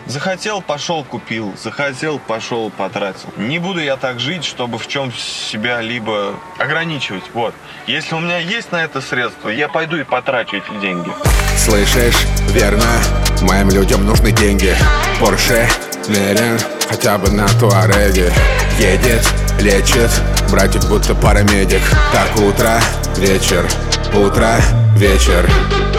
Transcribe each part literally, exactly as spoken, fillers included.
Захотел, пошел, купил. Захотел, пошел, потратил. Не буду я так жить, чтобы в чем себя либо ограничивать. Вот. Если у меня есть на это средства, я пойду и потрачу эти деньги. Слышишь, верно, моим людям нужны деньги. Порше, Мерин, хотя бы на Туареге. Едет, лечит, братик будто парамедик. Так утро, вечер, утро, вечер.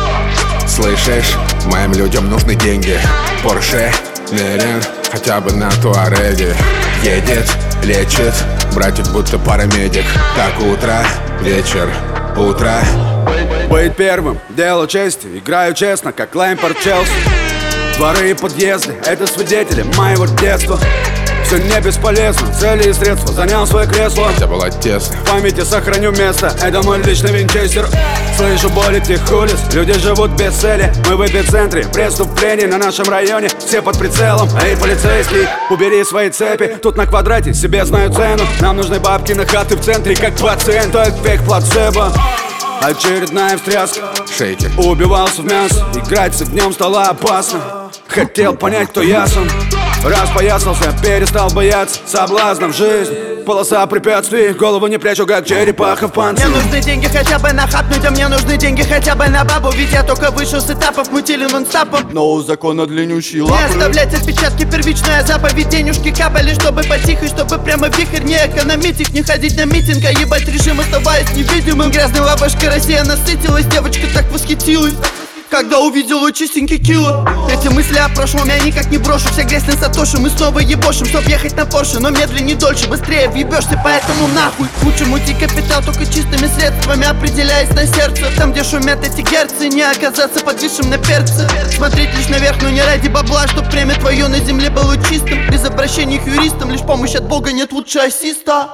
Слышишь, моим людям нужны деньги. Порше, Мерин, хотя бы на Туареге. Едет, лечит, братик будто парамедик. Так утро, вечер, утро. Быть первым, дело чести, играю честно, как Лэмпард Челси. Дворы и подъезды, это свидетели моего детства. Все не бесполезно, цели и средства, занял свое кресло. Хотя было тесно. В памяти сохраню место, это мой личный винчестер. Слышу боль этих улиц, люди живут без цели. Мы в эпицентре преступлений на нашем районе. Все под прицелом, эй, полицейский, убери свои цепи. Тут на квадрате себе знаю цену. Нам нужны бабки на хаты в центре, как пациент, эффект плацебо. Очередная встряска, шейки. Убивался в мясо, играть с огнем стало опасно. Хотел понять, кто я сам. Распоясался, перестал бояться соблазнов жизни. Полоса препятствий, голову не прячу, как черепаха в панцире. Мне нужны деньги хотя бы на хапнуть, а мне нужны деньги хотя бы на бабу. Ведь я только вышел с этапов, мутили нон-стопом. Но закон от длиннющей лапы. Не оставлять отпечатки, первичная заповедь. Денежки капали, чтобы потихо, чтобы прямо вихрь. Не экономить их, не ходить на митинг, а ебать режим, оставаясь невидимым. Грязная лавашка, Россия насытилась, девочка так восхитилась, когда увидела чистенький кило. Эти мысли о прошлом я никак не брошу. Вся грязь на сатоши, мы снова ебошим, чтоб ехать на Порше. Но медленнее, дольше, быстрее въебешься, поэтому нахуй. Лучше мути капитал только чистыми средствами, определяясь на сердце. Там, где шумят эти герцы, не оказаться подвисшим на перце. Смотреть лишь наверх, но не ради бабла, чтоб время твое на земле было чистым. Без обращения к юристам, лишь помощь от Бога, нет лучше ассиста.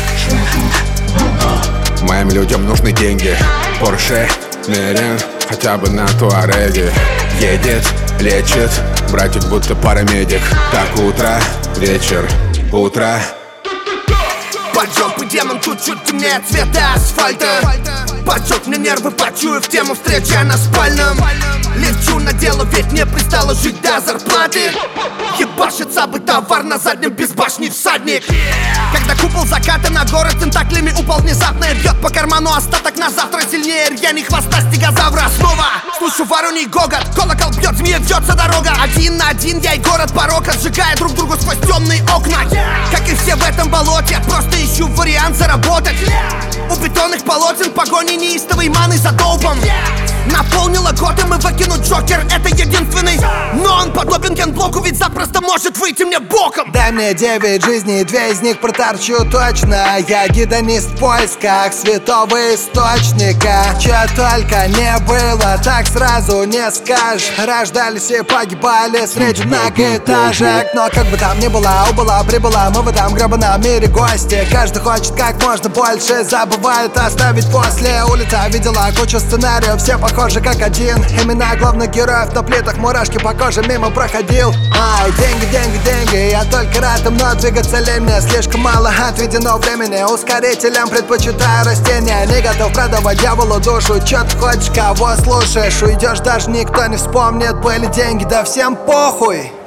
Моим людям нужны деньги. Порше, Мерин, хотя бы на Туареге. Едет, лечит, братик будто парамедик. Так утро, вечер, утро. Поджог бы демон чуть-чуть темнее цвета асфальта. Поджег мне нервы, почуяв тему встречи на спальном. Лечу на дело, ведь не пристало жить до зарплаты. Ебашится бы товар на заднем без башни всадник. Когда купол заката на город тентаклями упал внезапно и бьет по карману остаток на завтра сильнее рьяни хвоста стегозавра. Снова слышу вороний гогот, колокол бьет, змея вьется дорога. Один на один я и город порока, сжигая друг другу сквозь темные окна. Как и все в этом болоте, просто ищу вариант заработать. У бетонных полотен погони неистовой маны за долбом. Наполнила Готэм и выкинуть Джокер, это единственный. Но он подобен Генблоку, ведь запросто может выйти мне боком. Дай мне девять жизней, две из них проторчу точно. Я гедонист в поисках святого источника. Че только не было, так сразу не скажешь. Рождались и погибали среди многоэтажек. Но как бы там ни было, убыла, прибыла, мы в этом гребаном мире гости. Каждый хочет как можно больше, забывает оставить после. Улица видела кучу сценариев, все похожи как один. Имена главных героев на плитах, мурашки по коже мимо проходил. Ай, деньги, деньги, деньги, я только рад им, но двигаться лень мне. Слишком мало отведено времени, ускорителям предпочитаю растения. Не готов продавать дьяволу душу, чё ты хочешь, кого слушаешь? Уйдешь, даже никто не вспомнит, были деньги, да всем похуй.